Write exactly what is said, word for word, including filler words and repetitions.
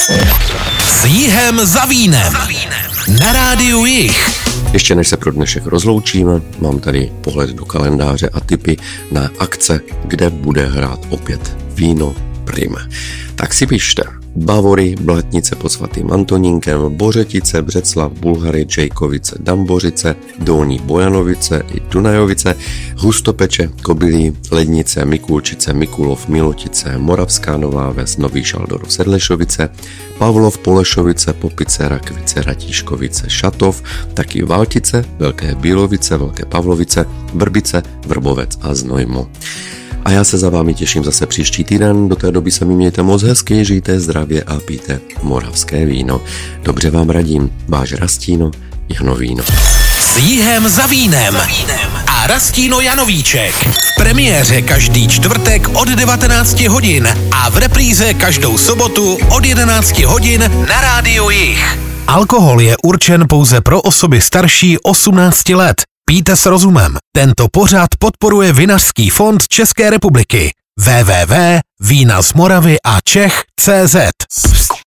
S Jihem za vínem. Na rádiu Jih. Ještě než se pro dnešek rozloučíme, mám tady pohled do kalendáře a tipy na akce, kde bude hrát opět víno Prima. Tak si pište. Bavory, Blatnice pod svatým Antonínkem, Bořetice, Břeclav, Bulhary, Čejkovice, Dambořice, Dolní Bojanovice i Dunajovice, Hustopeče, Kobylí, Lednice, Mikulčice, Mikulov, Milotice, Moravská Nová Ves, Nový Šaldorov, Sedlešovice, Pavlov, Polešovice, Popice, Rakvice, Ratíškovice, Šatov, taky Valtice, Velké Bílovice, Velké Pavlovice, Vrbice, Vrbovec a Znojmo. A já se za vámi těším zase příští týden. Do té doby se mi mějte moc hezky, žijte zdravě a pijte moravské víno. Dobře vám radím, váš Rastíno Janovíno. S Jihem za vínem a Rastíno Janovíček. V premiéře každý čtvrtek od devatenácti hodin a v repríze každou sobotu od jedenácti hodin na rádiu Jih. Alkohol je určen pouze pro osoby starší osmnácti let. Pijte s rozumem. Tento pořad podporuje Vinařský fond České republiky. w w w tečka vína z Moravy a Čech tečka cé zet